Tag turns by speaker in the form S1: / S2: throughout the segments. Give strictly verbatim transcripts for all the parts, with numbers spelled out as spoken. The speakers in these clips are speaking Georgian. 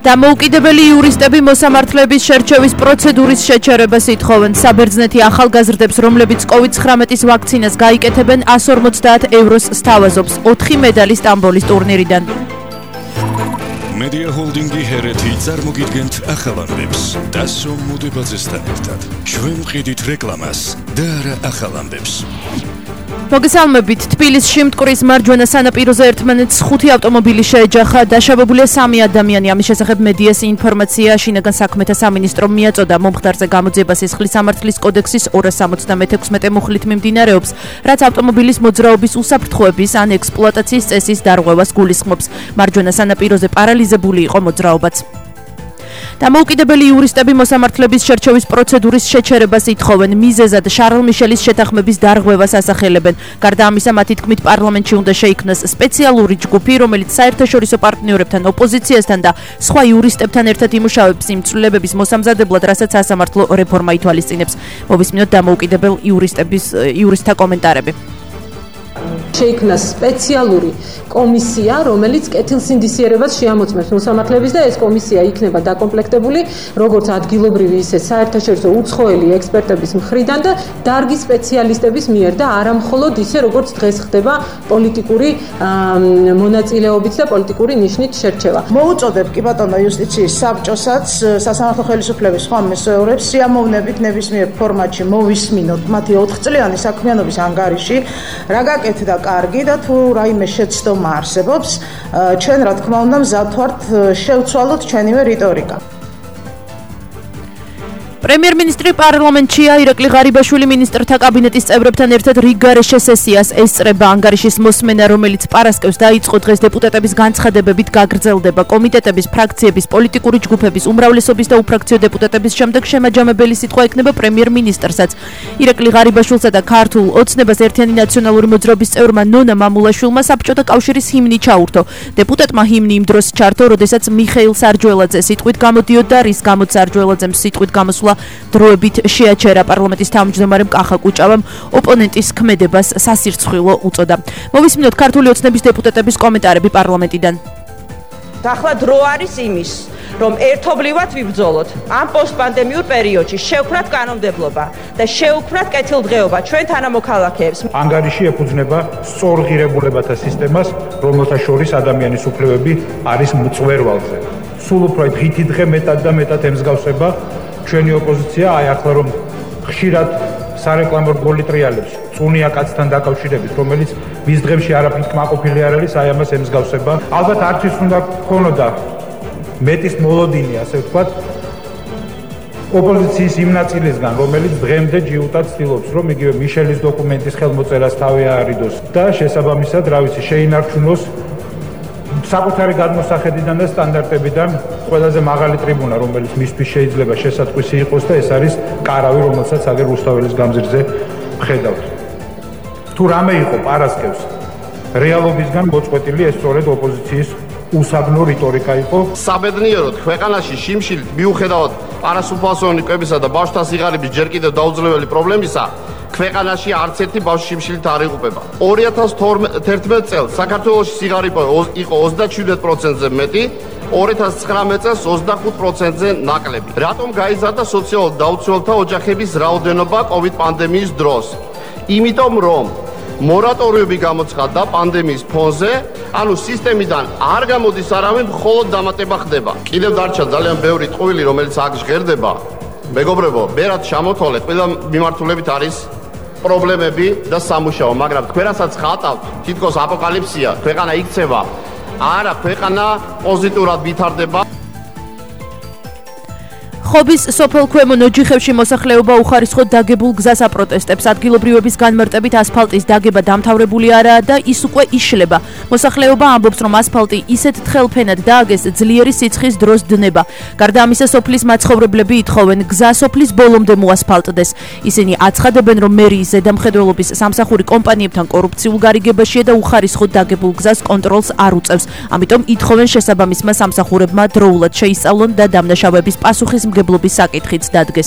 S1: დამოუკიდებელი იურისტები მოსამართლეების შერჩევის პროცედურის შეჩერებას ითხოვენ. საბერძნეთი ახალგაზრდებს, რომლებიც კოვიდ ცხრამეტის ვაქცინას გაიკეთებენ, one fifty ევროს სთავაზობს. ოთხი მედალი სტამბოლის ტურნირიდან.
S2: Media Holding-ი ჰერეთი წარმოგიდგენთ ახალამბებს და სომუდებაძესთან ერთად. ჩვენ ვყიდით რეკლამას და არა ახალამბებს.
S1: მოგესალმებით. თბილისში მტკვრის მარჯვენა სანაპიროზე ერთმანეთს ხუთი ავტომობილი შეეჯახა. დაშავებულია სამი ადამიანი. ამის შესახებ მედიას ინფორმაცია შინაგან საქმეთა სამინისტრომ მიაწოდა. მომხდარზე გამოძიება სისხლის სამართლის კოდექსის ორას სამოცდამეექვსმეტე მუხლით მიმდინარეობს, რაც ავტომობილის მოძრაობის უსაფრთხოების ან ექსპლუატაციის წესის დარღვევას გულისხმობს. მარჯვენა სანაპიროზე პარალიზებული იყო მოძრაობაც. დამოუკიდებელი იურისტები მოსამართლეების შერჩევის პროცედურის შეჩერებას ითხოვენ. მიზეზად შარლ მიშელის შეთანხმების დარღვევას ასახელებენ. გარდა ამისა, მათი თქმით, პარლამენტში უნდა შეიქმნას სპეციალური ჯგუფი, რომელიც საერთაშორისო პარტნიორებთან, ოპოზიციასთან და სხვა იურისტებთან ერთად იმუშავებს იმ ცვლილებების მოსამზადებლად, რასაც სასამართლო რეფორმა ითვალისწინებს. მოვისმინოთ დამოუკიდებელ იურისტების იურისტთა კომენტარები.
S3: შეიქმნა სპეციალური კომისია, რომელიც კეთილსინდისიერებას შეამოწმებს მოსამართლეებს და ეს კომისია იქნება დაკომპლექტებული როგორც ადგილობრივი, ისე საერთაშორისო უცხოელი ექსპერტების მხრიდან და დარგის სპეციალისტების მიერ და არა მხოლოდ ისე, როგორც დღეს ხდება პოლიტიკური მონაწილეობით და პოლიტიკური ნიშნით შერჩევა.
S4: მოუწოდებ კი ბატონო იუსტიციის საბჭოსაც სასამართლო ხელისუფლების სხვა მესვეურებს სიამოვნებით ნებისმიერ ფორმატში მოვისმინოთ მათი ოთხწლიანი საქმიანობის ანგარიში, რა გაკეთდა კარგი და თუ რაიმე შეცდომა არსებობს, ჩვენ რა თქმა უნდა მზად ვართ შევცვალოთ ჩვენივე რიტორიკა.
S1: პრემიერ-მინისტრი პარლამენტშია. ირაკლი ღარიბაშვილი მინისტრთა კაბინეტის წევრებთან ერთად რიგგარეშე სესიას ესწრება. ანგარიშის მოსმენა, რომელიც პარასკევს დაიწყო, დღეს დეპუტატების განცხადებებით გაგრძელდება. კომიტეტების, ფრაქციების, პოლიტიკური ჯგუფების, უმრავლესობის და უფრაქციო დეპუტატების შემდეგ შემაჯამებელი სიტყვა ექნება პრემიერ-მინისტრსაც. ირაკლი ღარიბაშვილსა და ქართულ ოცნებას ერთიანი ნაციონალური მოძრაობის წევრმა ნონა მამულაშვილმა საბჭოთა კავშირის ჰიმნი ჩაურთო. დეპუტატმა ჰიმნი იმ დროს ჩართო, როდესაც მიხეილ სარჯველაძე სიტყვით გამოდიოდა, რის გამოც სარჯველაძემ სიტყვით გამოსვლა დროებით შეაჩერა. პარლამენტის თავმჯდომარემ კახა კუჭავამ ოპონენტის ქმედებას სასირცხვილო უწოდა. მოვისმინოთ ქართული ოცნების დეპუტატების კომენტარები პარლამენტიდან.
S5: ახლა დრო არის იმის, რომ ერთობლივად ვიბრძოლოთ ამ პოსტპანდემიურ პერიოდში, შევქმნათ კანონმდებლობა და შევქმნათ კეთილდღეობა ჩვენ თანამოქალაქეებს.
S6: ანგარიში ეფუძნება სწორღირებულებათა სისტემას, რომელთა შორის ადამიანის უფლებები არის მწვერვალზე. სულ უფრო დღითი დღე მეტად და მეტად ემსგავსება ჩვენი ოპოზიცია, აი ახლა რომ ხშირად სარეკლამო რგოლი ტრიალებს წუნია კაცთან დაკავშირებით, რომელიც მის დღემში არაფრით კმაყოფილი არ არის, აი ამას ემსგავსება. ალბათ არც ის უნდა ქონოდა მეტის მოლოდინი, ასე ვთქვათ, ოპოზიციის იმ ნაწილისგან, რომელიც დღემდე ჯიუტად ცდილობს, რომ იგივე მიშელის დოკუმენტის ხელმოწერას თავი აარიდოს და შესაბამისად, რა ვიცი, შეინარჩუნოს საკუთარი გადმოსახედიდან და სტანდარტებიდან ყველაზე მაღალი ტრიბუნა, რომელიც მისთვის შეიძლება შესატყვისი იყოს და ეს არის კარავი, რომელსაც აგერ რუსთაველის გამზირზე ვხედავთ. თუ რამე იყო პარასკევს რეალობისგან მოწყვეტილი, ეს სწორედ ოპოზიციის უსაგნო რიტორიკა იყო.
S7: საბედნიეროდ ქვეყანაში შიმშილით მიუხედავად პარასუფალსონი კვებისა და ბავშვთა სიღარიბის ჯერ კიდევ დაუძლეველი პრობლემისა, ქვეყანაში არც ერთი ბავშვი შიმშილით არ იღუპება. ორი ათას თერთმეტ წელს საქართველოში სიღარიბე იყო ოცდაშვიდ პროცენტზე მეტი, ორი ათას ცხრამეტ წელს ოცდახუთ პროცენტზე ნაკლები. რატომ გაიზარდა სოციალურად დაუცველთა ოჯახების რაოდენობა კოვიდ პანდემიის დროს? იმიტომ რომ მორატორიუმი გამოცხადდა პანდემიის ფონზე, ანუ სისტემიდან არ გამოდის არავინ, მხოლოდ დამატება ხდება. კიდევ დარჩა ძალიან ბევრი ტყუილი, რომელიც აქ ჟღერდება. მეგობრებო, ბერად ჩამოთვალეთ, ყველა მიმართულებით არის პრობლემები და სამუშაო, მაგრამ თქვენ რასაც ხატავთ, თითქოს აპოკალიფსია, ქვეყანა იქცევა. არა, ქვეყანა პოზიტიურად ვითარდება.
S1: ხობის სოფელ ქვემო ნოჯიხებში მოსახლეობა უხარისხოდ დაგებულ გზას აპროტესტებს. ადგილობრივების განმარტებით ასფალტის დაგება დამთავრებული არაა და ის უკვე იშლება. მოსახლეობა ამბობს, რომ ასფალტი ისეთ თხელფენად დააგეს, ძლიერი სიცხის დროს დნება. გარდა ამისა, სოფლის მაცხოვრებლები ითხოვენ, გზა სოფლის ბოლომდე მოასფალტდეს. ისინი აცხადებენ, რომ მერიის ზედამხედველობის სამსახური კომპანიებთან კორუფციულ გარიგებაშია და უხარისხოდ დაგებულ გზას კონტროლს არ უწევს. ამიტომ ითხოვენ შესაბამისმა სამსახურებმა დროულად შეისწავლონ და დამნაშავეების პასუხისმგებლობის საკითხიც დადგეს.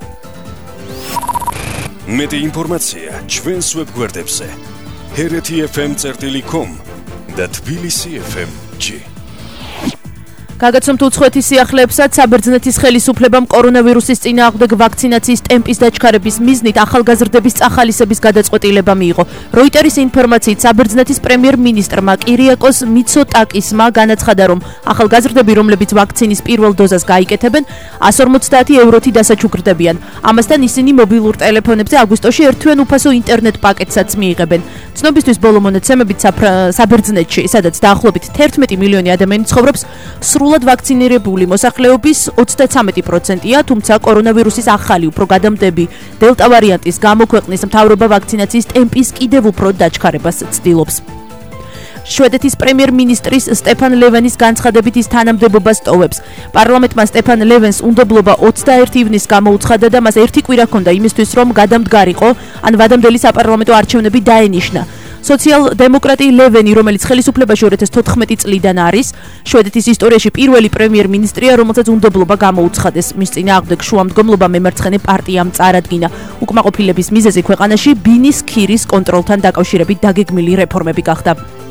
S2: მეტი ინფორმაცია ჩვენს ვებგვერდებზე ჰერეთი ეფ ემ წერტილი კომ და თბილისი ეფ ემ ჯი.
S1: გაგაცნობთ უცხოეთის სიახლეებსაც საბერძნეთის ხელისუფლებამ კორონავირუსის წინააღმდეგ ვაქცინაციის ტემპის დაჩქარების მიზნით ახალგაზრდების წახალისების გადაწყვეტილება მიიღო. როიტერის ინფორმაციით საბერძნეთის პრემიერ-მინისტრმა კირიაკოს მიცოტაკისმა განაცხადა, რომ ახალგაზრდები, რომლებიც ვაქცინის პირველ დოზას გაიკეთებენ, εκατს ორმოცდაათი ევროთი დასაჩუქრდებიან. ამასთან ისინი მობილურ ტელეფონებზე აგვისტოში ერთთვიან უფასო ინტერნეტ პაკეტსაც მიიღებენ. ცნობისთვის ბოლო მონაცემებით საბერძნეთში, სადაც დაახლოებით თერთმეტი მილიონი ადამიანი ცხოვრობს, სრულად ვაქცინირებული მოსახლეობის ოცდაცამეტი პროცენტია, თუმცა კორონავირუსის ახალი უფრო გადამდები დელტა ვარიანტის გამო ქვეყნის მთავრობა ვაქცინაციის ტემპის კიდევ უფრო დაჩქარებას ცდილობს. შვედეთის პრემიერ-მინისტრის სტეფან ლევენის განცხადებით ის თანამდებობას ტოვებს. პარლამენტმა სტეფან ლევენს უნდობლობა ოცდაერთი ივნისს გამოუცხადა და მას ერთი კვირა ჰქონდა იმისთვის, რომ გადამდგარიყო, ან ვადამდელი საპარლამენტო არჩევნები დაენიშნა. სოციალ-დემოკრატი ლევენი, რომელიც ხელისუფლებაში ორი ათას თოთხმეტი წლიდან არის, შვედეთის ისტორიაში პირველი პრემიერ-მინისტრია, რომელსაც უნდობლობა გამოუცხადეს. მის წინააღმდეგ შუამდგომლობა მემარცხენე პარტიამ წარადგინა. უკმაყოფილების მიზეზი ქვეყანაში ბინის ქირის კონტროლთან დაკავშირებით დაგეგმილი რეფორმები გახდა.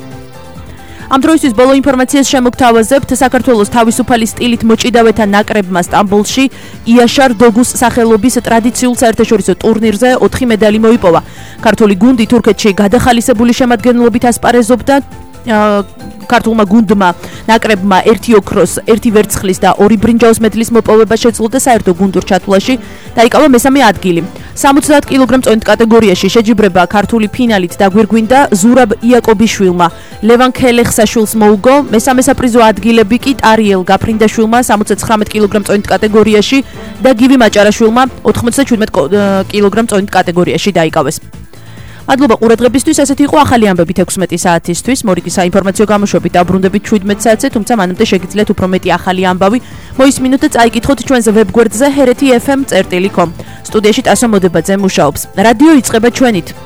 S1: ამ დროისთვის ბოლო ინფორმაციას შემოგთავაზებთ. საქართველოს თავისუფალი სტილით მოჭიდავეთა ნაკრებმა სტამბოლში იაშარ დოგუს სახელობის ტრადიციულ საერთაშორისო ტურნირზე ოთხი მედალი მოიპოვა. ქართული გუნდი თურქეთში გადახალისებული შემადგენლობით ასპარეზობდა. ქართულმა გუნდმა ნაკრებმა ერთი ოქროს, ერთი ვერცხლის და ორი ბრინჯაოს მედლის მოპოვება შეძლო და საერთო გუნდურ ჩათვლაში დაიკავა მესამე ადგილი. სამოცდაათ კილოგრამ წონით კატეგორიაში შეჯიბრება ქართული ფინალით დაგვირგვინდა ზურაბ იაკობიშვილმა, ლევან ქელეხსაშვილს მოუგო, მესამე საპრიზო ადგილები კი ტარიელ გაფრინდაშვილმა სამოცდაცხრამეტ კილოგრამ წონით კატეგორიაში და გივი მაჭარაშვილმა ოთხმოცდაჩვიდმეტ კილოგრამ წონით კატეგორიაში დაიკავეს. მადლობა ყურადღებისთვის, ესეთი იყო ახალი ამბებით ექვსმეტი საათისთვის. მორიგი საინფორმაციო გამოშვებით დაბრუნდებით შვიდმეტ საათზე, თუმცა მანამდე შეგიძლიათ უფრო მეტი ახალი ამბავი მოისმინოთ და წაიკითხოთ ჩვენზე ვებგვერდზე ჰერეთი ეფ ემ წერტილი კომ. სტუდიაში ტასო მოდებაძე მუშაობს. რადიო იწყება ჩვენით.